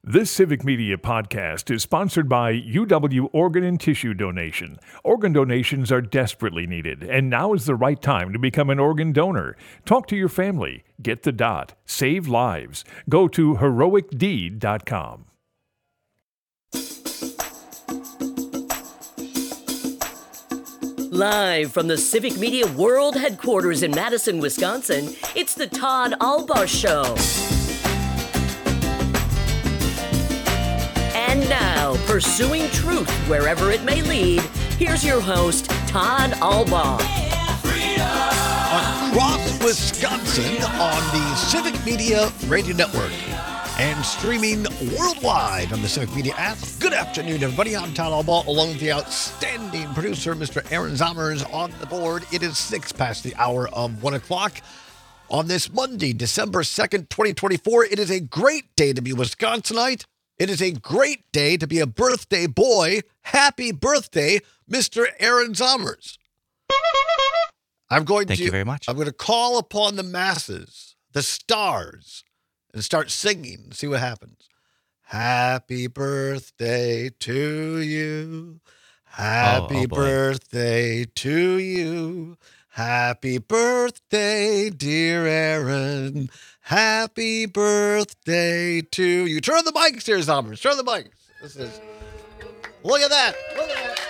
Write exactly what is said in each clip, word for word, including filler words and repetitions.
This Civic Media podcast is sponsored by U W Organ and Tissue Donation. Organ donations are desperately needed, and now is the right time to become an organ donor. Talk to your family. Get the dot. Save lives. Go to heroic deed dot com. Live from the Civic Media World Headquarters in Madison, Wisconsin, it's the Todd Albaugh Show. And now, pursuing truth wherever it may lead, here's your host, Todd Albaugh. Across Wisconsin on the Civic Media Radio Network and streaming worldwide on the Civic Media app. Good afternoon, everybody. I'm Todd Albaugh, along with the outstanding producer, Mister Aaron Zommers, on the board. It is six past the hour of one o'clock on this Monday, December second, twenty twenty-four. It is a great day to be Wisconsinite. It is a great day to be a birthday boy. Happy birthday, Mister Aaron Zommers. I'm going Thank to, you very much. I'm going to call upon the masses, the stars, and start singing. See what happens. Happy birthday to you. Happy Oh, oh boy. birthday to you. Happy birthday, dear Aaron. Happy birthday to you. Turn the mics here, Zommers. Turn the mics. This is. Look at that. Look at that.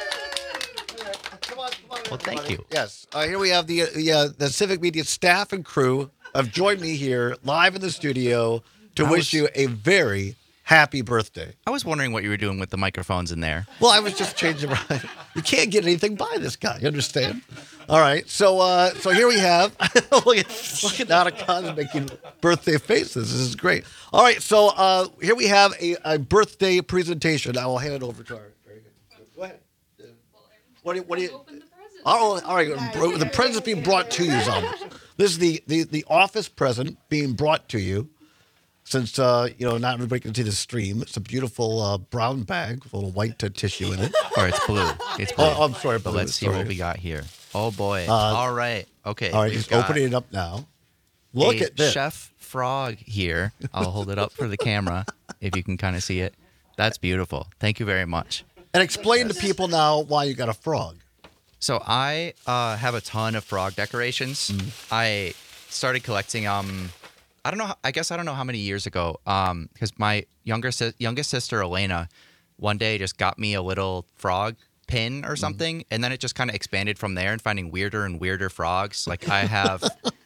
Come on, come on. Well, thank everybody. you. Yes. Uh, here we have the, uh, the, uh, the Civic Media staff and crew have joined me here live in the studio to I wish was- you a very happy birthday. I was wondering what you were doing with the microphones in there. Well, I was just changing around. You can't get anything by this guy. You understand? All right. So uh, so here we have. look at look at Nana making birthday faces. This is great. All right. So uh, here we have a, a birthday presentation. I will hand it over to our. Very good. Go ahead. Uh, What do you? What do you? Oh, all right. The present's being brought to you, Zommers. This is the, the, the office present being brought to you. Since, uh, you know, not everybody can see the stream. It's a beautiful uh, brown bag with a little white uh, tissue in it. Or it's blue. It's blue. Oh, I'm sorry, But blue. let's see Sorry. what we got here. Oh, boy. Uh, All right. Okay. All right, we've just got opening it up now. Look a at this. Chef Frog here. I'll hold it up for the camera if you can kind of see it. That's beautiful. Thank you very much. And explain to people now why you got a frog. So I uh, have a ton of frog decorations. Mm. I started collecting um I don't know. I guess I don't know how many years ago. Um, because my younger si- youngest sister Elena, one day just got me a little frog pin or something, and then it just kind of expanded from there and finding weirder and weirder frogs. Like I have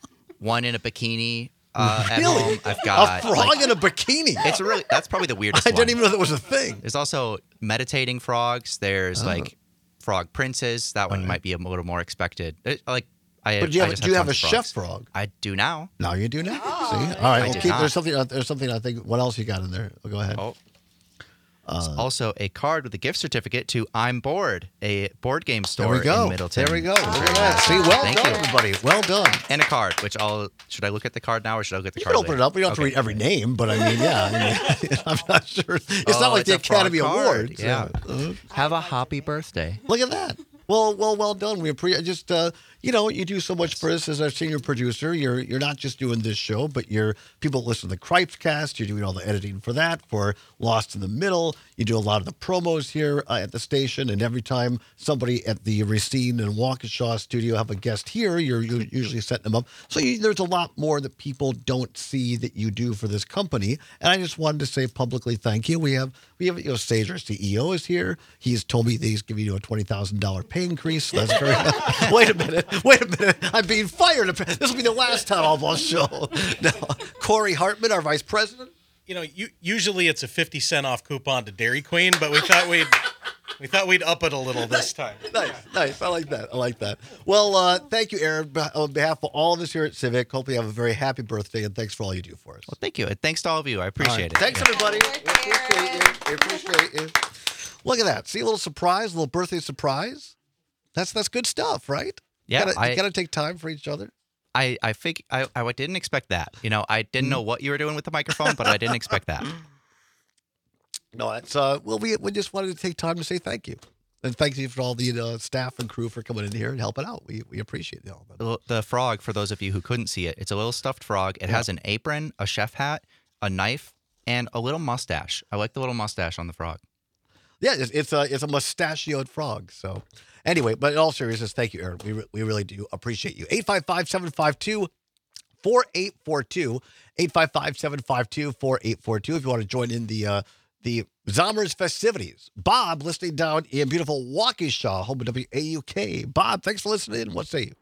one in a bikini uh, at Really? home. I've got a frog like, in a bikini. it's a really that's probably the weirdest I one. didn't even know that was a thing. There's also meditating frogs. There's Oh. like frog princes. That one Okay. might be a little more expected. It, like I. But do you I have, just do you have tons a of chef frogs. frog? I do now. Now you do now. Oh. See? All right. I Well, did keep, not. there's something. uh, There's something. I think. What else you got in there? Well, go ahead. Oh. There's also a card with a gift certificate to I'm Bored, a board game There store we go. in Middleton. There we go. Look at that. See, well Thank done, you. everybody. Well done. And a card, which I'll should I look at the card now or should I look at the You card can open later? it up. We don't have to Okay. read every name, but I mean, yeah. I mean, I'm not sure. It's Oh, not like it's the a frog Academy card. Awards. Yeah. Uh, Have a happy birthday. Look at that. Well, well, well done. We appreciate. Just uh, you know, you do so much for us as our senior producer. You're you're not just doing this show, but you're people listen to the Cripes Cast. You're doing all the editing for that for Lost in the Middle. You do a lot of the promos here uh, at the station, and every time somebody at the Racine and Waukesha studio have a guest here, you're, you're usually setting them up. So you, there's a lot more that people don't see that you do for this company. And I just wanted to say publicly thank you. We have we have you know Sage, our C E O, is here. He's told me that he's giving you a twenty thousand dollar pay increase. So that's very. Wait a minute. Wait a minute. I'm being fired. This will be the last Town Albaugh show. Now, Corey Hartman, our vice president. You know, you, usually it's a fifty cent off coupon to Dairy Queen, but we thought we'd we thought we'd up it a little this time. Nice, nice. I like that. I like that. Well, uh, thank you, Aaron. Be- On behalf of all of us here at Civic, hope you have a very happy birthday, and thanks for all you do for us. Well, thank you. And thanks to all of you. I All appreciate right. it. Thanks, Yeah. everybody. We appreciate you. We appreciate you. Look at that. See, a little surprise, a little birthday surprise. That's that's good stuff, right? Yeah, You gotta, I- you gotta take time for each other. I I think I I didn't expect that. You know, I didn't know what you were doing with the microphone, but I didn't expect that. No, it's uh. Well, we we just wanted to take time to say thank you. And thank you for all the uh, staff and crew for coming in here and helping out. We we appreciate all of that. The, the frog, for those of you who couldn't see it, it's a little stuffed frog. It has an apron, a chef hat, a knife, and a little mustache. I like the little mustache on the frog. Yeah, it's, it's a it's a mustachioed frog. So anyway, but in all seriousness, thank you, Aaron. We re- we really do appreciate you. eight five five, seven five two, four eight four two. eight five five, seven five two, four eight four two. If you want to join in the uh, the Zommers festivities. Bob, listening down in beautiful Waukesha, home of W A U K. Bob, thanks for listening in. What say you?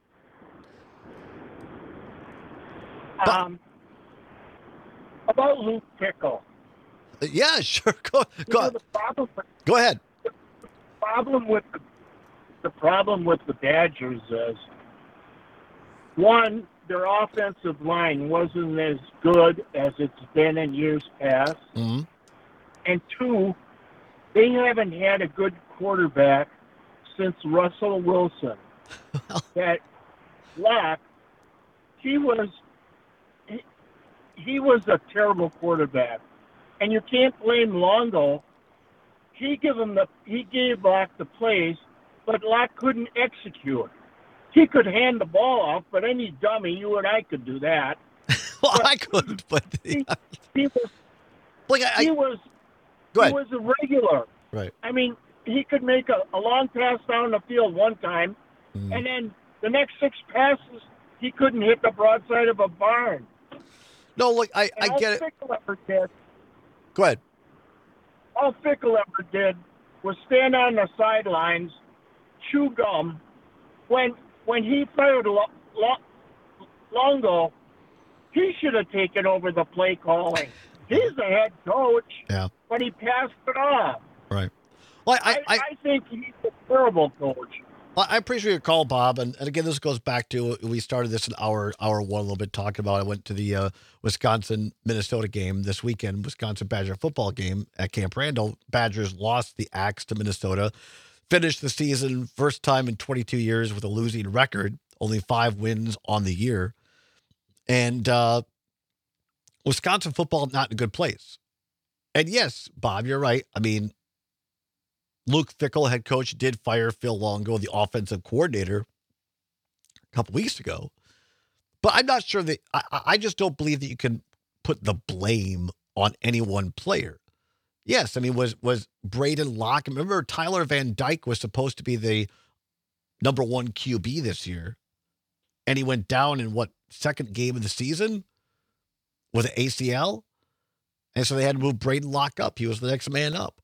Bob. Um, about Luke Pickle. Uh, yeah, sure. Go, You go, know, the problem, go ahead. problem with the, the problem with the Badgers is, one, their offensive line wasn't as good as it's been in years past, Mm-hmm. and two, they haven't had a good quarterback since Russell Wilson. That Locke, he was he, he was a terrible quarterback, and you can't blame Longo. He gave him the he gave Locke the plays, but Locke couldn't execute. He could hand the ball off, but any dummy, you and I could do that. Well, But I couldn't, but He, he was like I, he I was go he ahead. was a regular. Right. I mean, he could make a, a long pass down the field one time, Mm. and then the next six passes, he couldn't hit the broadside of a barn. No, look, I, And I all get it. Fickle ever did, Go ahead. all Fickle ever did was stand on the sidelines, chew gum. When when he fired Lo, Lo, Longo, he should have taken over the play calling. He's the head coach, Yeah. but he passed it off. Right. Well, I, I, I, I think he's a terrible coach. Well, I appreciate your call, Bob. And, and again, this goes back to, we started this in hour, hour one a little bit talking about, I went to the uh, Wisconsin-Minnesota game this weekend, Wisconsin-Badger football game at Camp Randall. Badgers lost the axe to Minnesota, finished the season first time in twenty-two years with a losing record, only five wins on the year. And uh, Wisconsin football not in a good place. And yes, Bob, you're right. I mean, Luke Fickell, head coach, did fire Phil Longo, the offensive coordinator, a couple weeks ago. But I'm not sure that I, I just don't believe that you can put the blame on any one player. Yes, I mean, was was Braden Locke? Remember, Tyler Van Dyke was supposed to be the number one Q B this year, and he went down in what, second game of the season with an A C L, and so they had to move Braden Locke up. He was the next man up.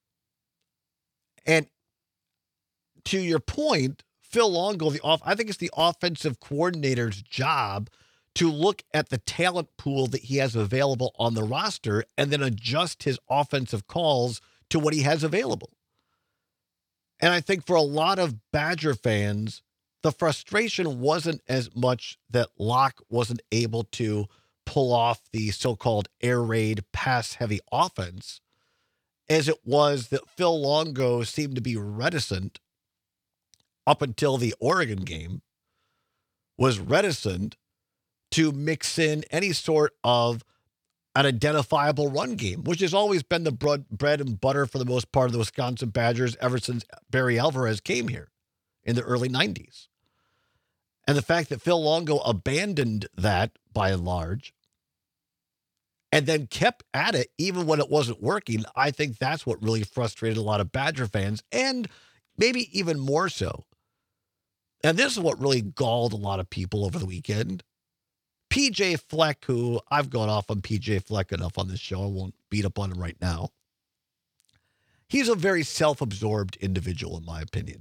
And to your point, Phil Longo, the off, I think it's the offensive coordinator's job to look at the talent pool that he has available on the roster and then adjust his offensive calls to what he has available. And I think for a lot of Badger fans, the frustration wasn't as much that Locke wasn't able to pull off the so-called air raid pass-heavy offense, as it was that Phil Longo seemed to be reticent up until the Oregon game, was reticent to mix in any sort of an identifiable run game, which has always been the bread, bread and butter for the most part of the Wisconsin Badgers ever since Barry Alvarez came here in the early nineties. And the fact that Phil Longo abandoned that by and large and then kept at it even when it wasn't working, I think that's what really frustrated a lot of Badger fans, and maybe even more so. And this is what really galled a lot of people over the weekend. P J Fleck, who I've gone off on P J Fleck enough on this show, I won't beat up on him right now. He's a very self-absorbed individual, in my opinion.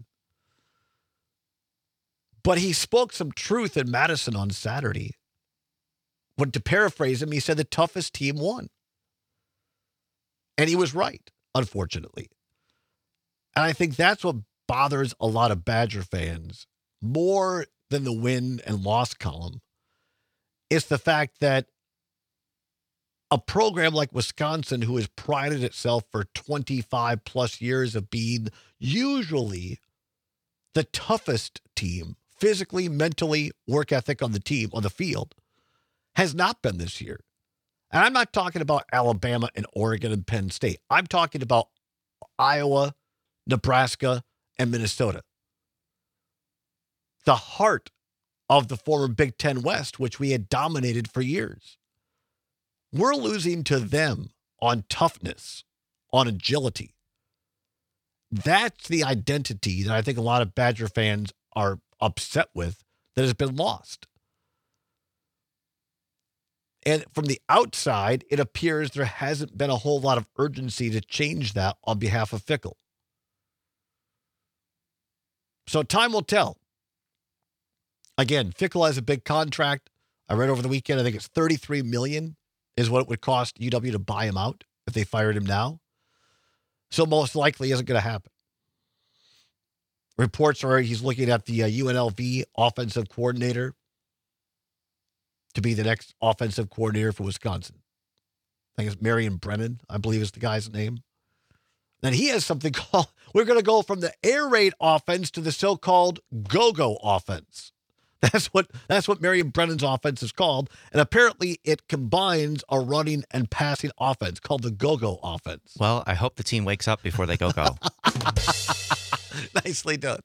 But he spoke some truth in Madison on Saturday. When, to paraphrase him, he said the toughest team won. And he was right, unfortunately. And I think that's what bothers a lot of Badger fans more than the win and loss column. It's the fact that a program like Wisconsin, who has prided itself for twenty-five plus years of being usually the toughest team, physically, mentally, work ethic on the team, on the field, has not been this year. And I'm not talking about Alabama and Oregon and Penn State. I'm talking about Iowa, Nebraska, and Minnesota. The heart of the former Big Ten West, which we had dominated for years. We're losing to them on toughness, on agility. That's the identity that I think a lot of Badger fans are upset with that has been lost. And from the outside, it appears there hasn't been a whole lot of urgency to change that on behalf of Fickell. So time will tell. Again, Fickell has a big contract. I read over the weekend, I think it's thirty-three million dollars is what it would cost U W to buy him out if they fired him now. So most likely isn't going to happen. Reports are he's looking at the uh, U N L V offensive coordinator to be the next offensive coordinator for Wisconsin. I think it's Marion Brennan, I believe is the guy's name. Then he has something called, we're going to go from the air raid offense to the so-called go-go offense. That's what that's what Marion Brennan's offense is called. And apparently it combines a running and passing offense called the go-go offense. Well, I hope the team wakes up before they go-go. Nicely done.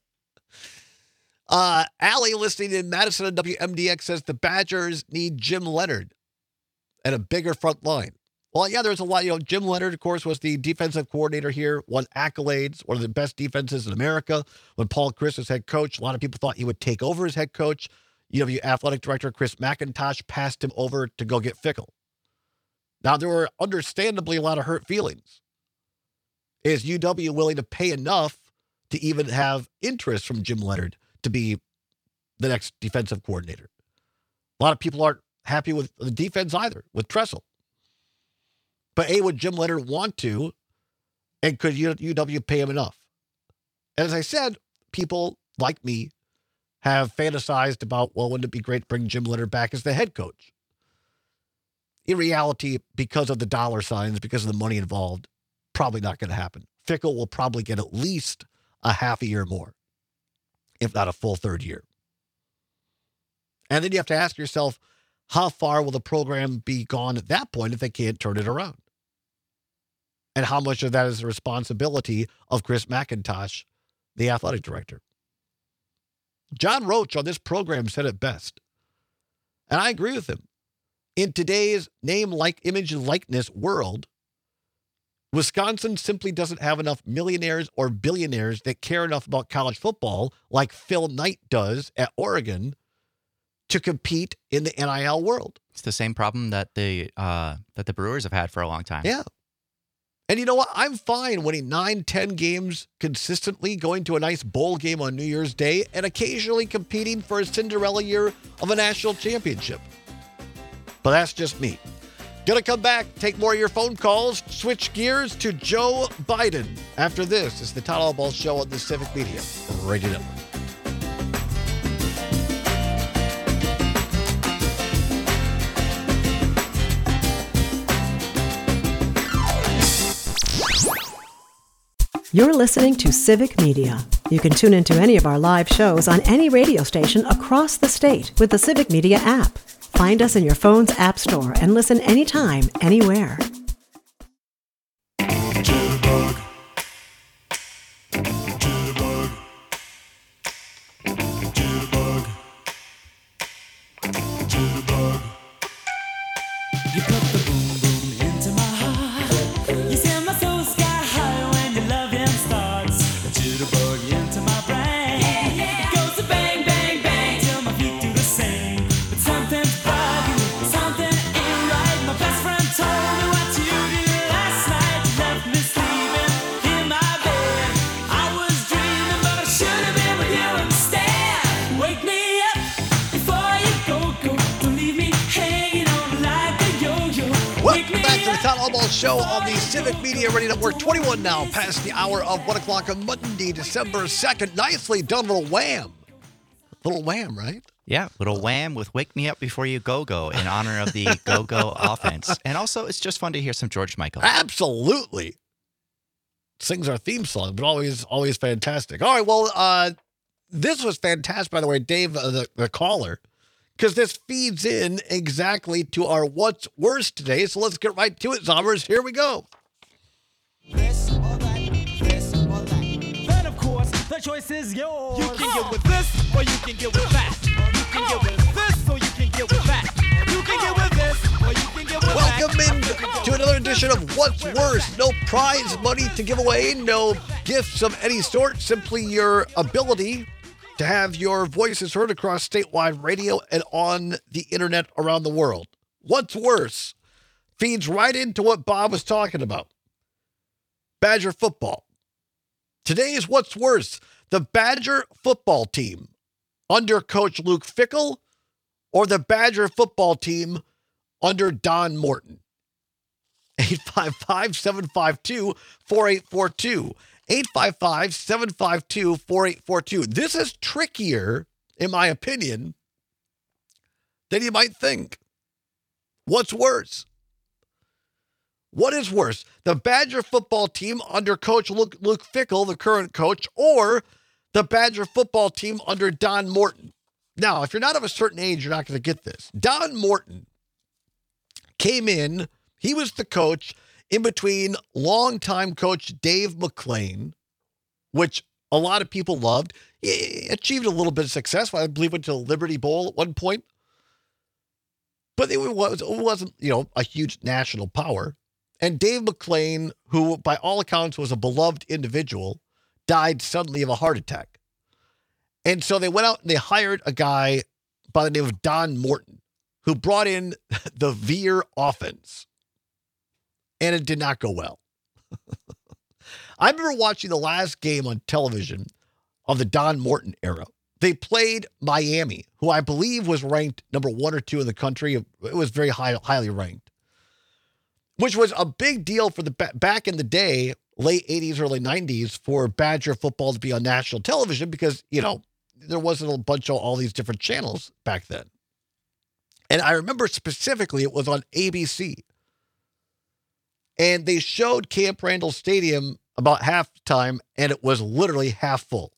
Uh, Allie, listening in Madison on W M D X, says the Badgers need Jim Leonard and a bigger front line. Well, yeah, there's a lot. You know, Jim Leonard, of course, was the defensive coordinator here, won accolades, one of the best defenses in America. When Paul Chryst was head coach, a lot of people thought he would take over as head coach. U W athletic director Chris McIntosh passed him over to go get Fickell. Now, there were understandably a lot of hurt feelings. Is U W willing to pay enough to even have interest from Jim Leonard to be the next defensive coordinator? A lot of people aren't happy with the defense either, with Tressel. But A, would Jim Leonard want to, and could U W pay him enough? And as I said, people like me have fantasized about, well, wouldn't it be great to bring Jim Leonard back as the head coach? In reality, because of the dollar signs, because of the money involved, probably not going to happen. Fickell will probably get at least a half a year more, if not a full third year. And then you have to ask yourself, how far will the program be gone at that point if they can't turn it around? And how much of that is the responsibility of Chris McIntosh, the athletic director? John Roach on this program said it best, and I agree with him. In today's name, like, image, and likeness world, Wisconsin simply doesn't have enough millionaires or billionaires that care enough about college football like Phil Knight does at Oregon to compete in the N I L world. It's the same problem that the uh, that the Brewers have had for a long time. Yeah. And you know what? I'm fine winning nine, ten games consistently, going to a nice bowl game on New Year's Day, and occasionally competing for a Cinderella year of a national championship. But that's just me. Gonna come back, take more of your phone calls, switch gears to Joe Biden. After this, it's the Todd Albaugh Show on the Civic Media Radio Network. You're listening to Civic Media. You can tune into any of our live shows on any radio station across the state with the Civic Media app. Find us in your phone's app store and listen anytime, anywhere. Jitterbug. Jitterbug. Jitterbug. Jitterbug. You put the boom boom into my heart. You send my soul sky high when your loving starts. A jitterbug into my brain. Yeah, yeah. It goes to bang, bang, bang till my feet do the same. But something's bugging, something ain't right. My best friend told me what you did last night. You left me sleeping in my bed. I was dreaming, but I should have been with you instead. Wake me up before you go, go. Don't leave me hanging on like a yo-yo. Welcome back to the Todd Albaugh Show on the Civic Media Radio Network. twenty-one now, past the hour of one o'clock on Monday, December second. Nicely done, little wham. Little wham, right? Yeah, little wham with Wake Me Up Before You Go-Go in honor of the Go-Go offense. And also, it's just fun to hear some George Michael. Absolutely. Sings our theme song, but always, always fantastic. All right, well, uh, this was fantastic, by the way, Dave, uh, the, the caller, because this feeds in exactly to our What's Worse today. So let's get right to it, Zombers. Here we go. This or that, this or that. Then, of course, the choice is yours. You can get with this, or you can get with that. You can get with this, or you can get with that. You can get with this, or you can get with that. Welcome in to another edition of What's Worse. No prize money to give away, no gifts of any sort, simply your ability to have your voices heard across statewide radio and on the internet around the world. What's Worse feeds right into what Bob was talking about. Badger football. Today's What's Worse, the Badger football team under Coach Luke Fickell or the Badger football team under Don Morton. eight five five, seven five two, four eight four two. eight five five, seven five two, four eight four two. This is trickier, in my opinion, than you might think. What's worse? What is worse? The Badger football team under Coach Luke, Luke Fickell, the current coach, or the Badger football team under Don Morton? Now, if you're not of a certain age, you're not going to get this. Don Morton came in, he was the coach in between longtime coach Dave McClain, which a lot of people loved. He achieved a little bit of success. I believe went to Liberty Bowl at one point. But it, was, it wasn't, you know, a huge national power. And Dave McClain, who by all accounts was a beloved individual, died suddenly of a heart attack. And so they went out and they hired a guy by the name of Don Morton, who brought in the Veer offense. And it did not go well. I remember watching the last game on television of the Don Morton era. They played Miami, who I believe was ranked number one or two in the country. It was very high, highly ranked, which was a big deal for the back in the day, late eighties, early nineties, for Badger football to be on national television because, you know, there wasn't a bunch of all these different channels back then. And I remember specifically it was on A B C. And they showed Camp Randall Stadium about halftime, and it was literally half full.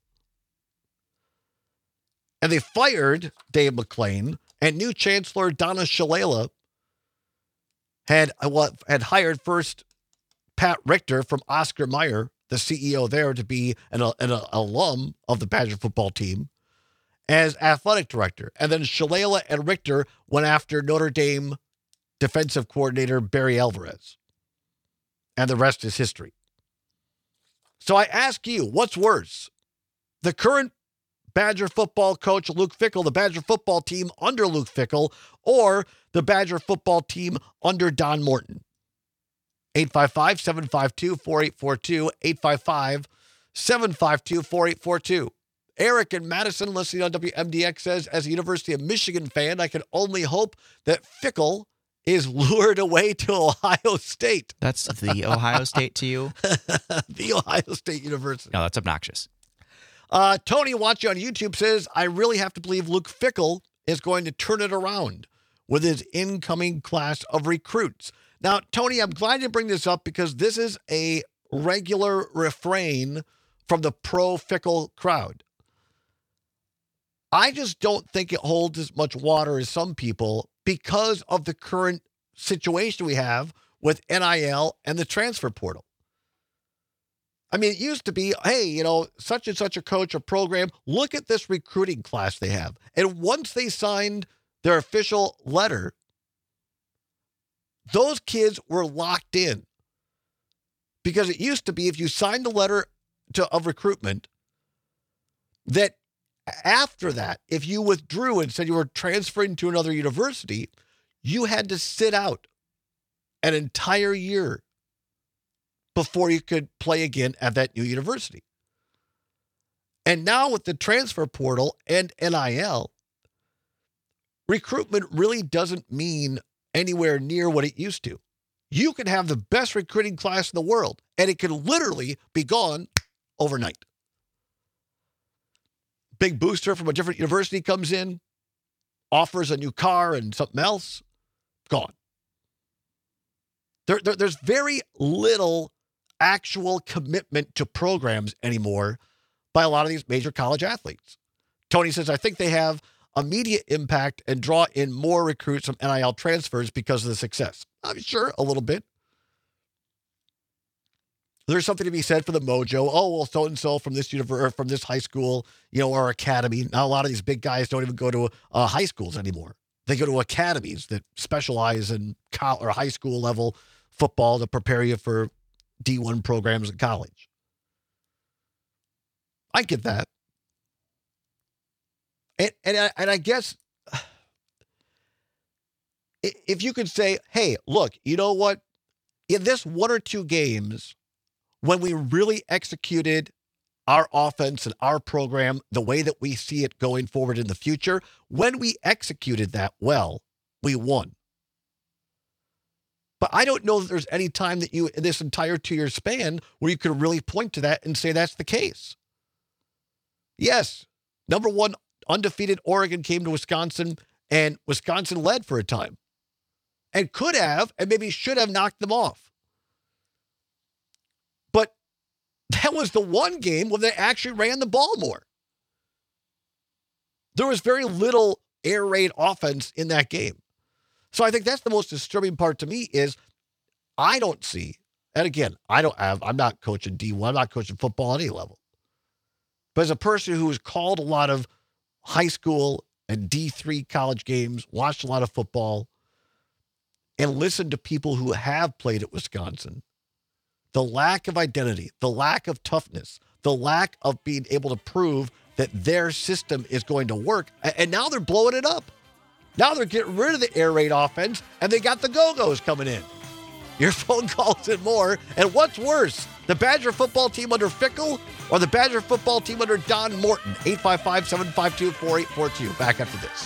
And they fired Dave McClain, and new Chancellor Donna Shalala had, what, had hired first Pat Richter from Oscar Mayer, the C E O there, to be an, an, an alum of the Badger football team, as athletic director. And then Shalala and Richter went after Notre Dame defensive coordinator Barry Alvarez. And the rest is history. So I ask you, what's worse? The current Badger football coach Luke Fickell, the Badger football team under Luke Fickell, or the Badger football team under Don Morton? eight five five, seven five two, four eight four two, eight five five, seven five two, four eight four two. Eric in Madison, listening on W M D X, says, as a University of Michigan fan, I can only hope that Fickell is lured away to Ohio State. That's the Ohio State to you? The Ohio State University. No, that's obnoxious. Uh, Tony, watching on YouTube, says, I really have to believe Luke Fickell is going to turn it around with his incoming class of recruits. Now, Tony, I'm glad you bring this up because this is a regular refrain from the pro-Fickell crowd. I just don't think it holds as much water as some people because of the current situation we have with N I L and the transfer portal. I mean, it used to be, hey, you know, such and such a coach or program, look at this recruiting class they have. And once they signed their official letter, those kids were locked in. Because it used to be if you signed a letter to, of recruitment, that after that, if you withdrew and said you were transferring to another university, you had to sit out an entire year before you could play again at that new university. And now with the transfer portal and N I L, recruitment really doesn't mean anywhere near what it used to. You can have the best recruiting class in the world, and it can literally be gone overnight. Big booster from a different university comes in, offers a new car and something else, gone. There, there, there's very little actual commitment to programs anymore by a lot of these major college athletes. Tony says, I think they have immediate impact and draw in more recruits from N I L transfers because of the success. I'm sure a little bit. There's something to be said for the mojo. Oh, well, so-and-so from this university, from this high school, you know, or academy. Now, a lot of these big guys don't even go to uh, high schools anymore. They go to academies that specialize in college or high school level football to prepare you for D one programs in college. I get that. And, and, I, and I guess if you could say, hey, look, you know what? In this one or two games, when we really executed our offense and our program the way that we see it going forward in the future, when we executed that well, we won. But I don't know that there's any time that you, in this entire two-year span, where you could really point to that and say that's the case. Yes, number one, undefeated Oregon came to Wisconsin, and Wisconsin led for a time. And could have, and maybe should have knocked them off. But that was the one game where they actually ran the ball more. There was very little air raid offense in that game. So I think that's the most disturbing part to me is I don't see, and again, I don't have, I'm not coaching D one, I'm not coaching football at any level. But as a person who has called a lot of high school and D three college games, watched a lot of football, and listened to people who have played at Wisconsin, the lack of identity, the lack of toughness, the lack of being able to prove that their system is going to work. And now they're blowing it up. Now they're getting rid of the air raid offense, and they got the Go-Go's coming in. Your phone calls and more. And what's worse, the Badger football team under Fickle or the Badger football team under Don Morton? eight five five, seven five two, four eight four two. Back after this.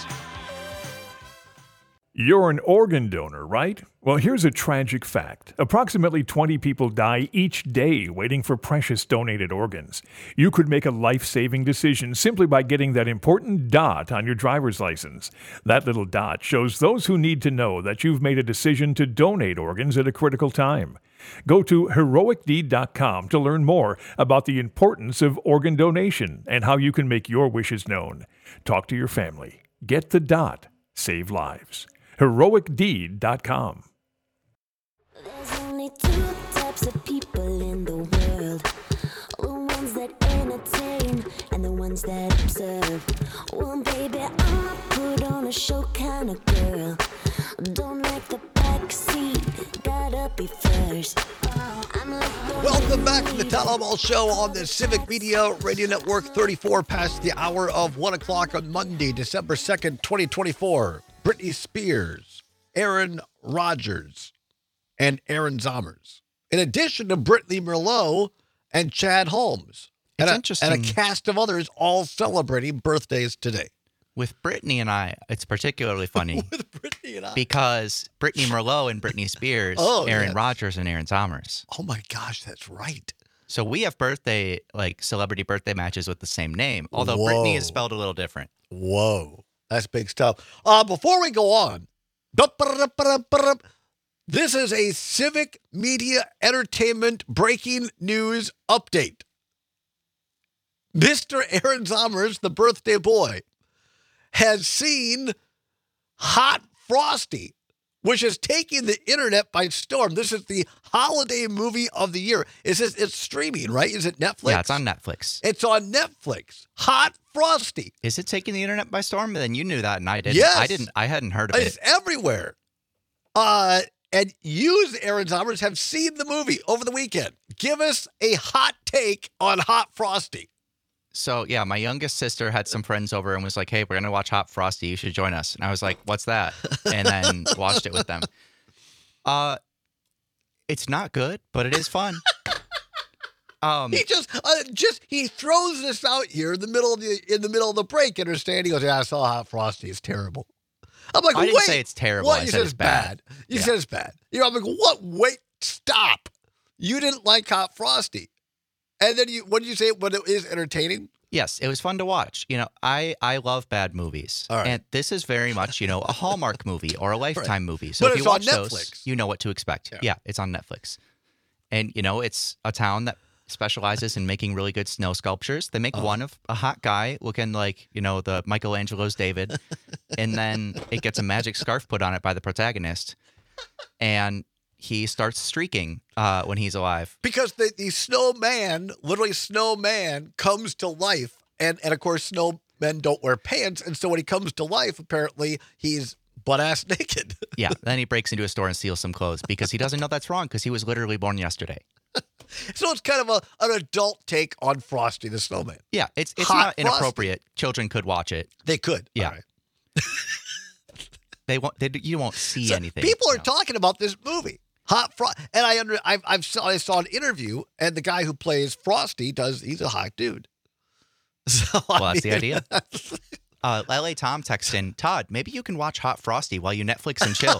You're an organ donor, right? Well, here's a tragic fact. Approximately twenty people die each day waiting for precious donated organs. You could make a life-saving decision simply by getting that important dot on your driver's license. That little dot shows those who need to know that you've made a decision to donate organs at a critical time. Go to heroic deed dot com to learn more about the importance of organ donation and how you can make your wishes known. Talk to your family. Get the dot. Save lives. heroic deed dot com. There's only two types of people in the world. The ones that entertain and the ones that observe. Well, baby, I'm a put on a show kind of girl. Don't like the back seat, gotta be first. I'm like the Welcome back to the Tom Almal Show on the Civic Media Radio Network, thirty-four past the hour of one o'clock on Monday, December second, twenty twenty-four. Britney Spears, Aaron Rodgers, and Aaron Zomers. In addition to Brittany Merlot and Chad Holmes. It's and a, interesting. And a cast of others all celebrating birthdays today. With Brittany and I, it's particularly funny With Brittany and I. because Brittany Merlot and Britney Spears, Oh, Aaron yes. Rodgers and Aaron Zomers. Oh my gosh, that's right. So we have birthday, like celebrity birthday matches with the same name, although Whoa. Brittany is spelled a little different. Whoa, that's big stuff. Uh, before we go on, this is a Civic Media Entertainment breaking news update. Mister Aaron Zomers, the birthday boy, has seen Hot Frosty, which is taking the internet by storm. This is the holiday movie of the year. Is this, it's streaming, right? Is it Netflix? Yeah, it's on Netflix. It's on Netflix. Hot Frosty. Is it taking the internet by storm? Then you knew that, and I didn't. Yes. I didn't. I hadn't heard of It's it. everywhere. Uh, and you, Aaron Zomers, have seen the movie over the weekend. Give us a hot take on Hot Frosty. So yeah, my youngest sister had some friends over and was like, "Hey, we're gonna watch Hot Frosty. You should join us." And I was like, "What's that?" And then watched it with them. Uh, it's not good, but it is fun. Um, He just, uh, just he throws this out here in the middle of the in the middle of the break. Understand? He goes, "Yeah, I saw Hot Frosty. It's terrible." I'm like, I "Wait, didn't say it's terrible. What? I You said said it's it's bad. bad. You Yeah. said it's bad. You know, I'm like, "What? Wait, stop! You didn't like Hot Frosty." And then you, what did you say? But it is entertaining. Yes, it was fun to watch. You know, I, I love bad movies. All right. And this is very much, you know, a Hallmark movie or a Lifetime movie. So But if it's you on watch those, Netflix. you know what to expect. Yeah. Yeah. It's on Netflix. And, you know, it's a town that specializes in making really good snow sculptures. They make Uh-huh. one of a hot guy looking like, you know, the Michelangelo's David. And then it gets a magic scarf put on it by the protagonist. And he starts streaking uh, when he's alive. Because the, the snowman, literally snowman, comes to life. And, and of course, snowmen don't wear pants. And so when he comes to life, apparently he's butt ass naked. Yeah, then he breaks into a store and steals some clothes because he doesn't know that's wrong because he was literally born yesterday. So it's kind of a, an adult take on Frosty the Snowman. Yeah, it's it's Hot not Frosty. inappropriate. Children could watch it. They could. Yeah. All right. They won't. They, you won't see So anything. people are you know. talking about this movie, Hot Frosty. And I under I've, I've saw, I saw an interview, and the guy who plays Frosty does. He's a hot dude. So I Well, that's the mean, idea. Uh, L A Tom texted in, Todd, maybe you can watch Hot Frosty while you Netflix and chill.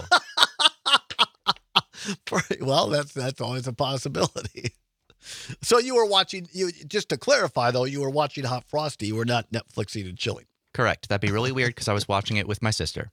Well, that's that's always a possibility. So you were watching. You just to clarify though, you were watching Hot Frosty. You were not Netflixing and chilling. Correct. That'd be really weird because I was watching it with my sister.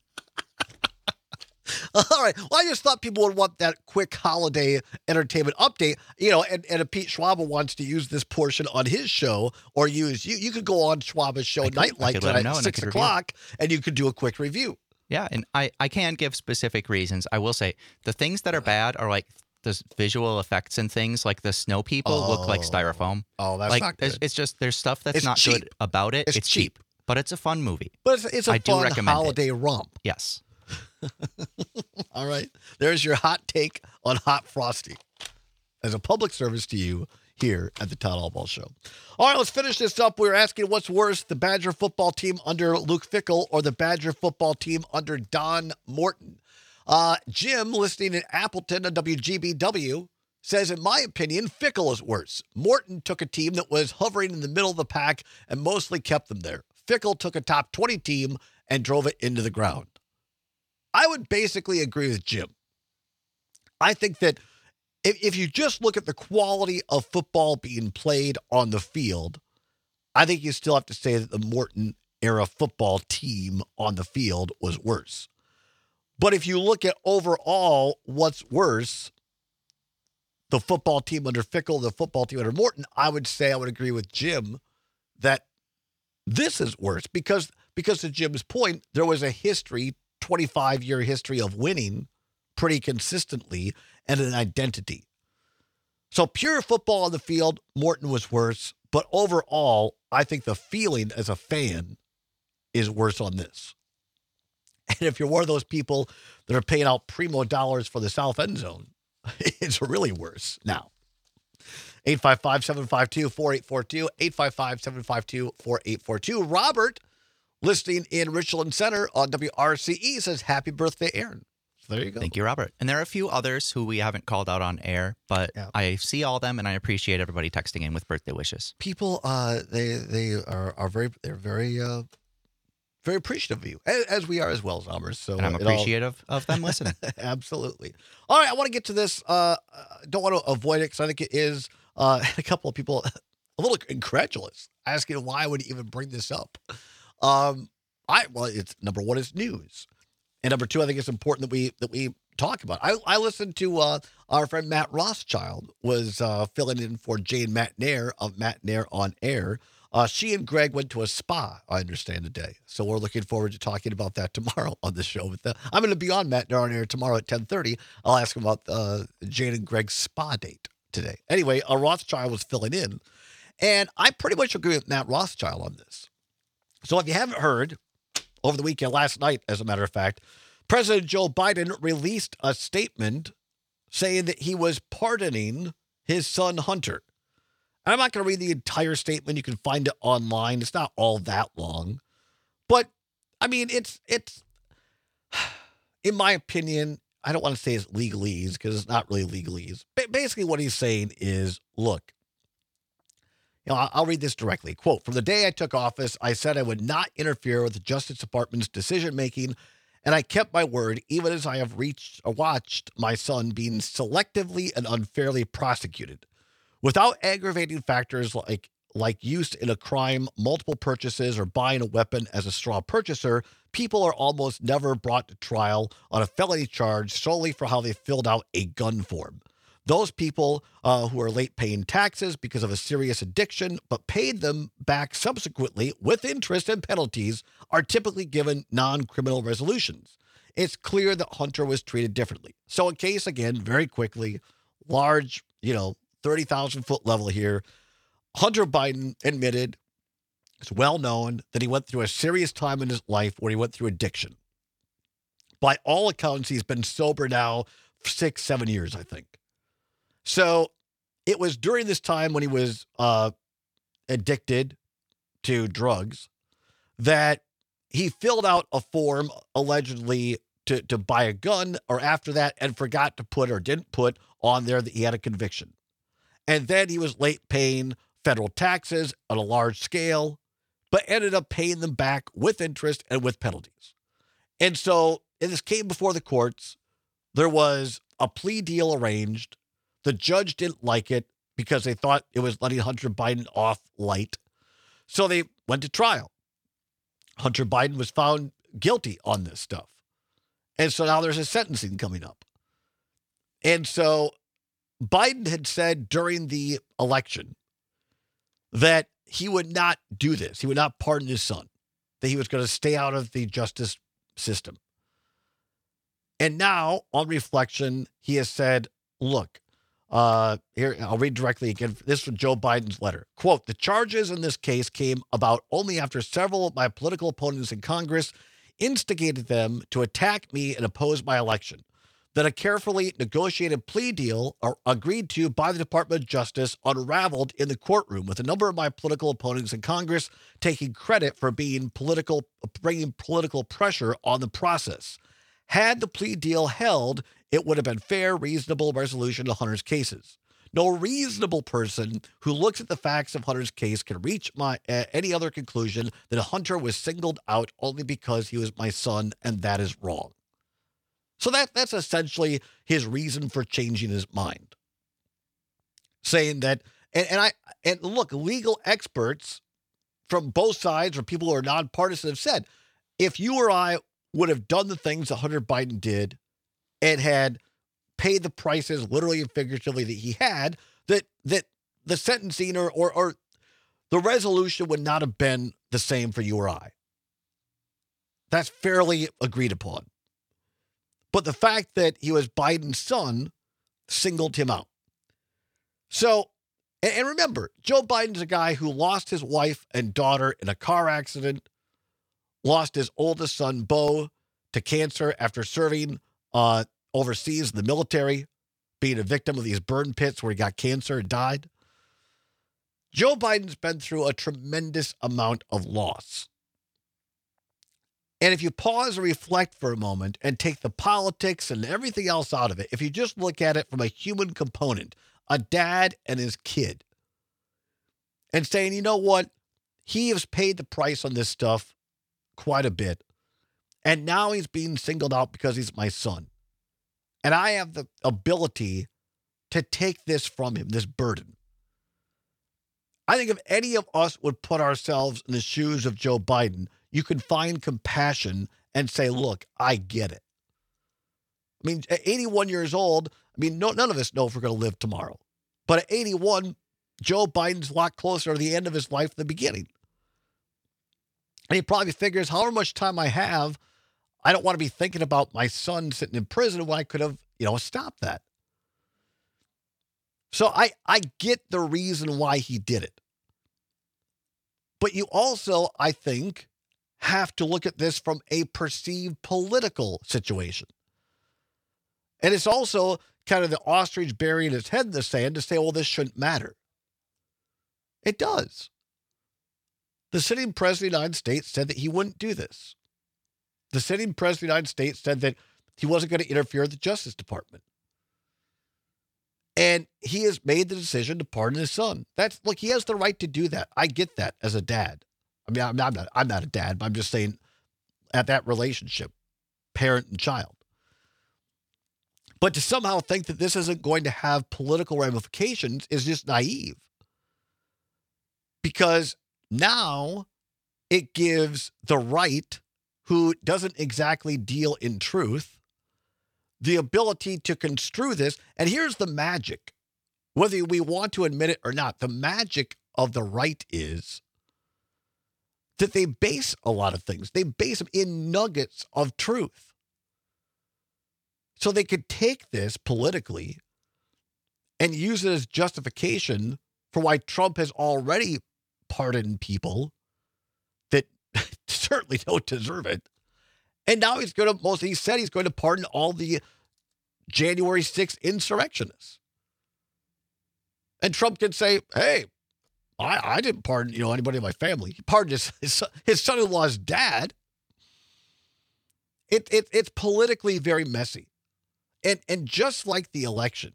All right. Well, I just thought people would want that quick holiday entertainment update, you know, and, and if Pete Schwab wants to use this portion on his show or use, you you could go on Schwab's show I could- I Nightlight could let him tonight know at and I six could review o'clock, and you could do a quick review. Yeah, and I, I can give specific reasons. I will say the things that are bad are like the visual effects and things like the snow people look like Oh. styrofoam. Oh, that's like not it's, good. it's just there's stuff that's It's not cheap. good about it. It's It's, cheap. cheap. But it's a fun movie. But it's, it's a I do fun recommend it. holiday romp. Yes. All right. There's your hot take on Hot Frosty as a public service to you here at the Todd Allball Show. All right, let's finish this up. We're asking what's worse, the Badger football team under Luke Fickell or the Badger football team under Don Morton. Uh, Jim, listening in Appleton on W G B W, says, in my opinion, Fickell is worse. Morton took a team that was hovering in the middle of the pack and mostly kept them there. Fickell took a top twenty team and drove it into the ground. I would basically agree with Jim. I think that if, if you just look at the quality of football being played on the field, I think you still have to say that the Morton era football team on the field was worse. But if you look at overall what's worse, the football team under Fickell, the football team under Morton, I would say I would agree with Jim that this is worse because, because to Jim's point, there was a history, twenty-five-year history of winning pretty consistently and an identity. So pure football on the field, Morton was worse. But overall, I think the feeling as a fan is worse on this. And if you're one of those people that are paying out primo dollars for the South End Zone, it's really worse now. eight five five, seven five two, four eight four two, eight five five, seven five two, four eight four two. Robert, listening in Richland Center on W R C E, says, happy birthday, Aaron. So there you go. Thank you, Robert. And there are a few others who we haven't called out on air, but Yeah. I see all them and I appreciate everybody texting in with birthday wishes. People, uh, they they are, are very, they're very, uh, very appreciative of you, as, as we are as well, Zombers. So And I'm it all- appreciative of them listening. Absolutely. All right, I want to get to this. Uh, don't want to avoid it because I think it is uh, a couple of people a little incredulous asking why I would even bring this up. Um, I well, it's number one, it's news, and number two, I think it's important that we that we talk about. I I listened to uh, our friend Matt Rothschild was uh, filling in for Jane Matnair of Matnair on Air. Uh, she and Greg went to a spa, I understand, today. So we're looking forward to talking about that tomorrow on the show. With the, I'm going to be on Matt on Air tomorrow at ten thirty. I'll ask him about uh, Jane and Greg's spa date today. Anyway, uh, Rothschild was filling in, and I pretty much agree with Matt Rothschild on this. So if you haven't heard, over the weekend, last night, as a matter of fact, President Joe Biden released a statement saying that he was pardoning his son Hunter. I'm not going to read the entire statement. You can find it online. It's not all that long. But, I mean, it's, it's in my opinion, I don't want to say it's legalese because it's not really legalese. Ba- basically, what he's saying is, look, you know, I'll, I'll read this directly. Quote, from the day I took office, I said I would not interfere with the Justice Department's decision-making, and I kept my word, even as I have reached or watched my son being selectively and unfairly prosecuted. Without aggravating factors like like use in a crime, multiple purchases, or buying a weapon as a straw purchaser, people are almost never brought to trial on a felony charge solely for how they filled out a gun form. Those people uh, who are late paying taxes because of a serious addiction but paid them back subsequently with interest and penalties are typically given non-criminal resolutions. It's clear that Hunter was treated differently. So in case, again, very quickly, large, you know, thirty thousand foot level here, Hunter Biden admitted, it's well known, that he went through a serious time in his life where he went through addiction. By all accounts, he's been sober now for six, seven years, I think. So it was during this time when he was uh, addicted to drugs that he filled out a form allegedly to, to buy a gun, or after that, and forgot to put or didn't put on there that he had a conviction. And then he was late paying federal taxes on a large scale, but ended up paying them back with interest and with penalties. And so and this came before the courts. There was a plea deal arranged. The judge didn't like it because they thought it was letting Hunter Biden off light. So they went to trial. Hunter Biden was found guilty on this stuff. And so now there's a sentencing coming up. And so Biden had said during the election that he would not do this. He would not pardon his son, that he was going to stay out of the justice system. And now, on reflection, he has said, look, uh, here, I'll read directly again. This is from Joe Biden's letter. Quote, the charges in this case came about only after several of my political opponents in Congress instigated them to attack me and oppose my election. That a carefully negotiated plea deal or agreed to by the Department of Justice unraveled in the courtroom, with a number of my political opponents in Congress taking credit for being political, bringing political pressure on the process. Had the plea deal held, it would have been fair, reasonable resolution to Hunter's cases. No reasonable person who looks at the facts of Hunter's case can reach my uh, any other conclusion that Hunter was singled out only because he was my son, and that is wrong. So that that's essentially his reason for changing his mind. Saying that, and, and I and look, legal experts from both sides or people who are nonpartisan have said, if you or I would have done the things that Hunter Biden did and had paid the prices literally and figuratively that he had, that that the sentencing or or, or the resolution would not have been the same for you or I. That's fairly agreed upon. But the fact that he was Biden's son singled him out. So, and, and remember, Joe Biden's a guy who lost his wife and daughter in a car accident, lost his oldest son, Beau, to cancer after serving uh, overseas in the military, being a victim of these burn pits where he got cancer and died. Joe Biden's been through a tremendous amount of loss. And if you pause and reflect for a moment and take the politics and everything else out of it, if you just look at it from a human component, a dad and his kid, and saying, you know what, he has paid the price on this stuff quite a bit, and now he's being singled out because he's my son. And I have the ability to take this from him, this burden. I think if any of us would put ourselves in the shoes of Joe Biden, you can find compassion and say, look, I get it. I mean, at eighty-one years old, I mean, no, none of us know if we're going to live tomorrow. But at eighty-one, Joe Biden's a lot closer to the end of his life than the beginning. And he probably figures, however much time I have, I don't want to be thinking about my son sitting in prison when I could have, you know, stopped that. So I, I get the reason why he did it. But you also, I think, have to look at this from a perceived political situation. And it's also kind of the ostrich burying its head in the sand to say, well, this shouldn't matter. It does. The sitting president of the United States said that he wouldn't do this. The sitting president of the United States said that he wasn't going to interfere with the Justice Department. And he has made the decision to pardon his son. That's, look, he has the right to do that. I get that as a dad. I mean, I'm not, I'm not a dad, but I'm just saying at that relationship, parent and child. But to somehow think that this isn't going to have political ramifications is just naive. Because now it gives the right, who doesn't exactly deal in truth, the ability to construe this. And here's the magic. Whether we want to admit it or not, the magic of the right is that they base a lot of things. They base them in nuggets of truth. So they could take this politically and use it as justification for why Trump has already pardoned people that certainly don't deserve it, And now he's going to, most he said he's going to pardon all the January sixth insurrectionists. And Trump can say, hey, I, I didn't pardon, you know, anybody in my family. He pardoned his, his, his son-in-law's dad. It, it, it's politically very messy. And, and just like the election,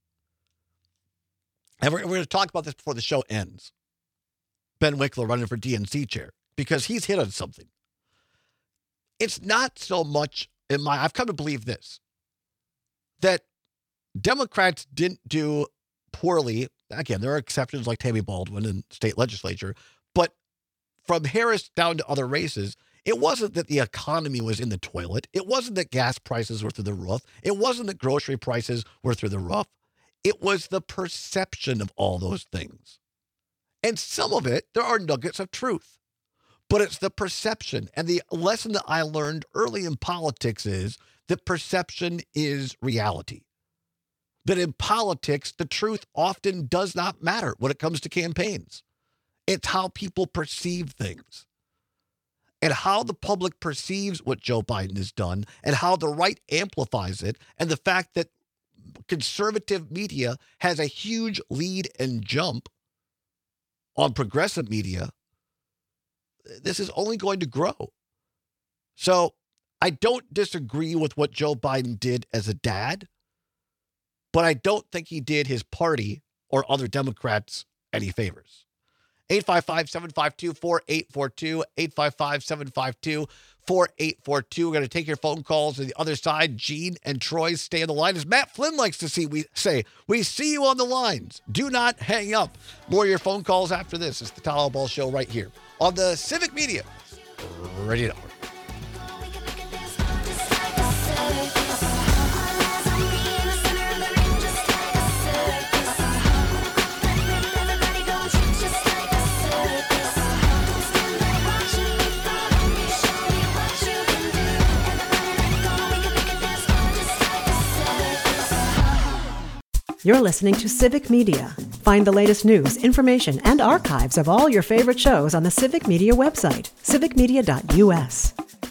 and we're, we're going to talk about this before the show ends, Ben Winkler running for D N C chair, because he's hit on something. It's not so much in my, I've come to believe this, that Democrats didn't do poorly. Again, there are exceptions like Tammy Baldwin in state legislature, but from Harris down to other races, it wasn't that the economy was in the toilet. It wasn't that gas prices were through the roof. It wasn't that grocery prices were through the roof. It was the perception of all those things. And some of it, there are nuggets of truth. But it's the perception. And the lesson that I learned early in politics is that perception is reality. That in politics, the truth often does not matter when it comes to campaigns. It's how people perceive things. And how the public perceives what Joe Biden has done, and how the right amplifies it, and the fact that conservative media has a huge lead and jump on progressive media, this is only going to grow. So I don't disagree with what Joe Biden did as a dad, but I don't think he did his party or other Democrats any favors. eight five five, seven five two, four eight four two, eight five five, seven five two, four eight four two. We're going to take your phone calls on the other side. Gene and Troy stay on the line. As Matt Flynn likes to see, we say, we see you on the lines. Do not hang up. More of your phone calls after this. It's the Tyler Ball Show right here on the Civic Media Radio Network. You're listening to Civic Media. Find the latest news, information, and archives of all your favorite shows on the Civic Media website, civic media dot u s.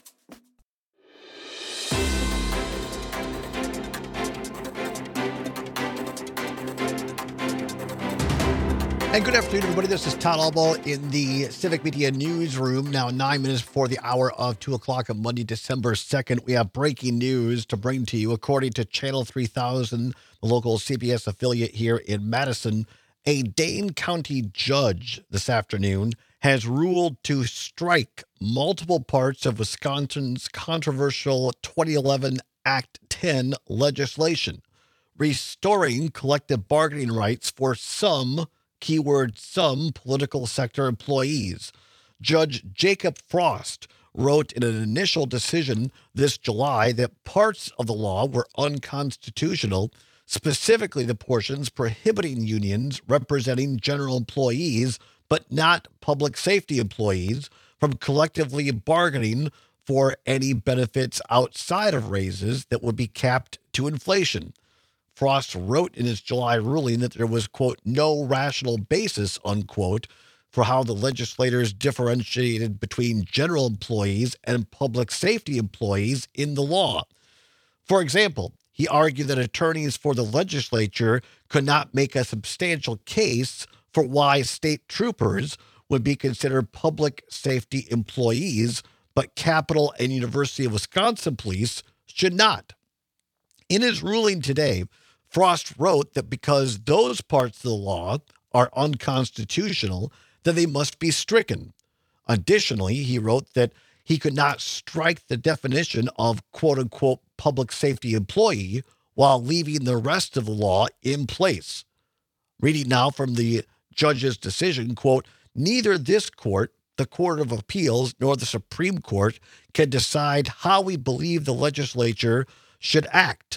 And good afternoon, everybody. This is Todd Albaugh in the Civic Media Newsroom. Now, nine minutes before the hour of two o'clock on Monday, December second, we have breaking news to bring to you. According to Channel three thousand, the local C B S affiliate here in Madison, a Dane County judge this afternoon has ruled to strike multiple parts of Wisconsin's controversial twenty eleven Act ten legislation, restoring collective bargaining rights for some keyword some political sector employees. Judge Jacob Frost wrote in an initial decision this July that parts of the law were unconstitutional, specifically the portions prohibiting unions representing general employees, but not public safety employees, from collectively bargaining for any benefits outside of raises that would be capped to inflation. Frost wrote in his July ruling that there was, quote, no rational basis, unquote, for how the legislators differentiated between general employees and public safety employees in the law. For example, he argued that attorneys for the legislature could not make a substantial case for why state troopers would be considered public safety employees, but Capitol and University of Wisconsin police should not. In his ruling today, Frost wrote that because those parts of the law are unconstitutional, that they must be stricken. Additionally, he wrote that he could not strike the definition of quote-unquote public safety employee while leaving the rest of the law in place. Reading now from the judge's decision, quote, neither this court, the Court of Appeals, nor the Supreme Court can decide how we believe the legislature should act.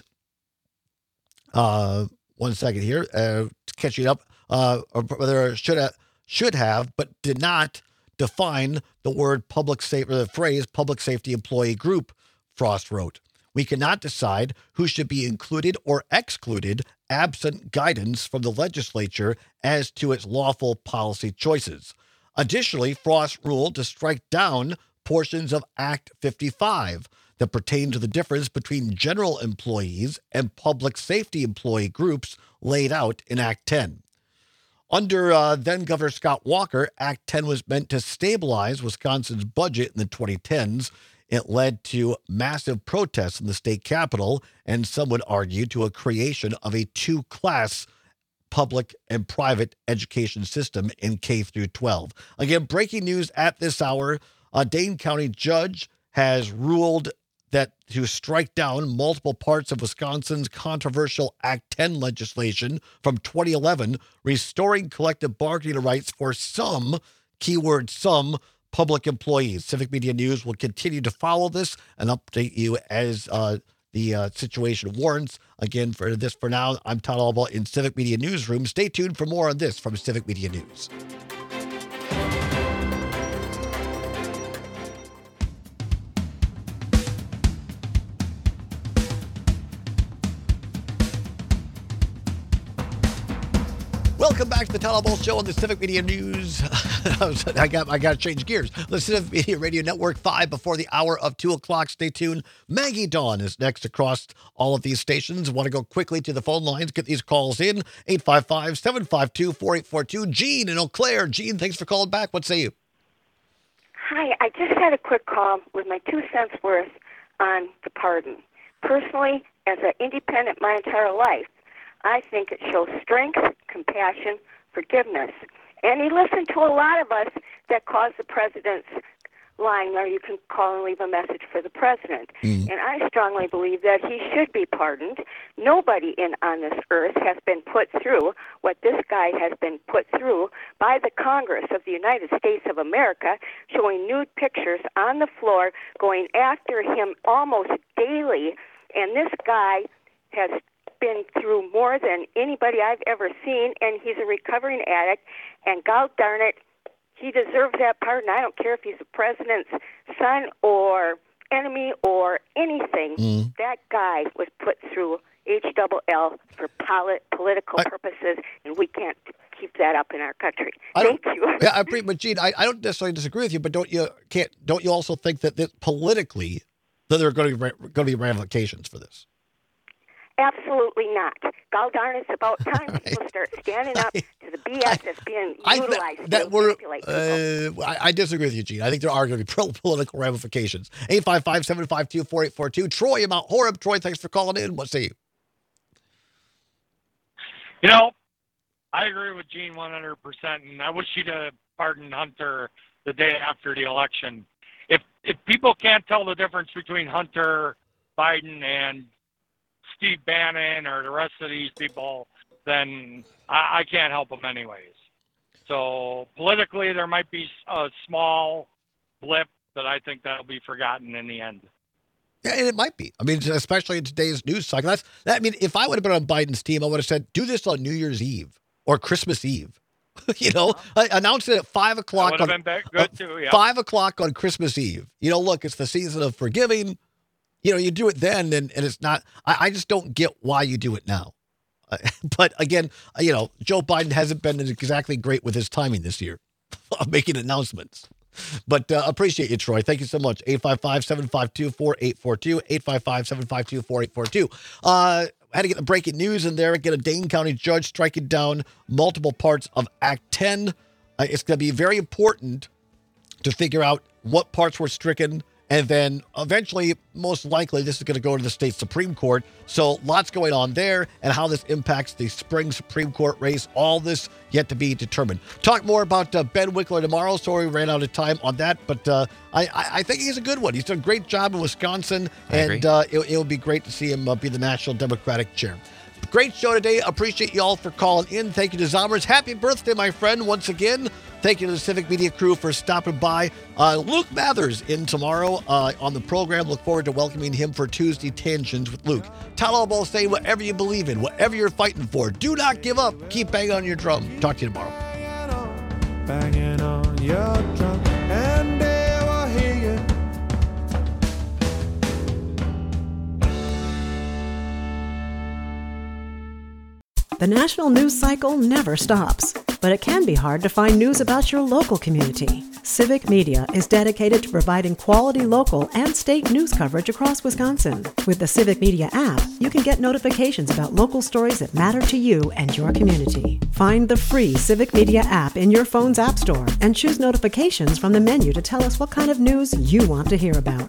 Uh, one second here, uh, catching up, uh, or whether it should have, should have, but did not define the word public safety, or the phrase public safety employee group, Frost wrote. We cannot decide who should be included or excluded absent guidance from the legislature as to its lawful policy choices. Additionally, Frost ruled to strike down portions of Act fifty-five that pertain to the difference between general employees and public safety employee groups laid out in Act ten. Under uh, then-Governor Scott Walker, Act ten was meant to stabilize Wisconsin's budget in the twenty tens. It led to massive protests in the state capitol, and some would argue to a creation of a two-class public and private education system in K through twelve. Again, breaking news at this hour, a Dane County judge has ruled that to strike down multiple parts of Wisconsin's controversial Act ten legislation from twenty eleven, restoring collective bargaining rights for some, keyword some, public employees. Civic Media News will continue to follow this and update you as uh, the uh, situation warrants. Again, for this for now, I'm Todd Albaugh in Civic Media Newsroom. Stay tuned for more on this from Civic Media News. Welcome back to the Todd Albaugh Show on the Civic Media News. I got I got to change gears. The Civic Media Radio Network, five before the hour of two o'clock. Stay tuned. Maggie Dawn is next across all of these stations. Want to go quickly to the phone lines, get these calls in. eight five five, seven five two, four eight four two. Gene in Eau Claire. Gene, thanks for calling back. What say you? Hi, I just had a quick call with my two cents worth on the pardon. Personally, as an independent my entire life, I think it shows strength, compassion, forgiveness. And he listened to a lot of us that caused the president's line, or you can call and leave a message for the president. Mm. And I strongly believe that he should be pardoned. Nobody in on this earth has been put through what this guy has been put through by the Congress of the United States of America, showing nude pictures on the floor, going after him almost daily. And this guy has been through more than anybody I've ever seen, and he's a recovering addict, and God darn it, he deserves that pardon. I don't care if he's the president's son or enemy or anything. Mm. That guy was put through H double L for polit- political I, purposes, and we can't keep that up in our country. I Thank you. Yeah, I pretty much, Gene, I, I don't necessarily disagree with you, but don't you can't don't you also think that this, politically that there are going to be going to be ramifications for this? Absolutely not. God darn, it's about time right. people start standing up to the B S that's being utilized I, that, that to were, manipulate people. Uh, I, I disagree with you, Gene. I think there are going to be political ramifications. eight five five, seven five two, four eight four two. Troy, I'm out Horeb. Troy, thanks for calling in. What say you? You know, I agree with Gene one hundred percent, and I wish he'd have pardoned Hunter the day after the election. If if people can't tell the difference between Hunter Biden and Steve Bannon or the rest of these people, then I, I can't help them anyways. So politically, there might be a small blip, but I think that'll be forgotten in the end. Yeah, and it might be. I mean, especially in today's news cycle. That's, that, I mean, if I would have been on Biden's team, I would have said, do this on New Year's Eve or Christmas Eve. you know, I announced it at five o'clock. That would on, have been good too, yeah. Five o'clock on Christmas Eve. You know, look, it's the season of forgiving. You know, you do it then, and, and it's not, I, I just don't get why you do it now. Uh, but again, you know, Joe Biden hasn't been exactly great with his timing this year of making announcements. But uh, appreciate you, Troy. Thank you so much. eight five five, seven five two, four eight four two, eight five five, seven five two, four eight four two. Uh, I had to get the breaking news in there, get a Dane County judge striking down multiple parts of Act ten. Uh, it's going to be very important to figure out what parts were stricken. And then eventually, most likely, this is going to go to the state Supreme Court. So lots going on there, and how this impacts the spring Supreme Court race. All this yet to be determined. Talk more about uh, Ben Winkler tomorrow. Sorry we ran out of time on that, but uh, I, I think he's a good one. He's done a great job in Wisconsin, I and uh, it, it'll be great to see him uh, be the National Democratic Chair. Great show today. Appreciate you all for calling in. Thank you to Zommers. Happy birthday, my friend, once again. Thank you to the Civic Media crew for stopping by. Uh, Luke Mathers in tomorrow uh, on the program. Look forward to welcoming him for Tuesday Tangents with Luke. Todd Albaugh saying whatever you believe in, whatever you're fighting for, do not give up. Keep banging on your drum. Talk to you tomorrow. Banging on your drum, and they will hear you. The national news cycle never stops, but it can be hard to find news about your local community. Civic Media is dedicated to providing quality local and state news coverage across Wisconsin. With the Civic Media app, you can get notifications about local stories that matter to you and your community. Find the free Civic Media app in your phone's app store and choose notifications from the menu to tell us what kind of news you want to hear about.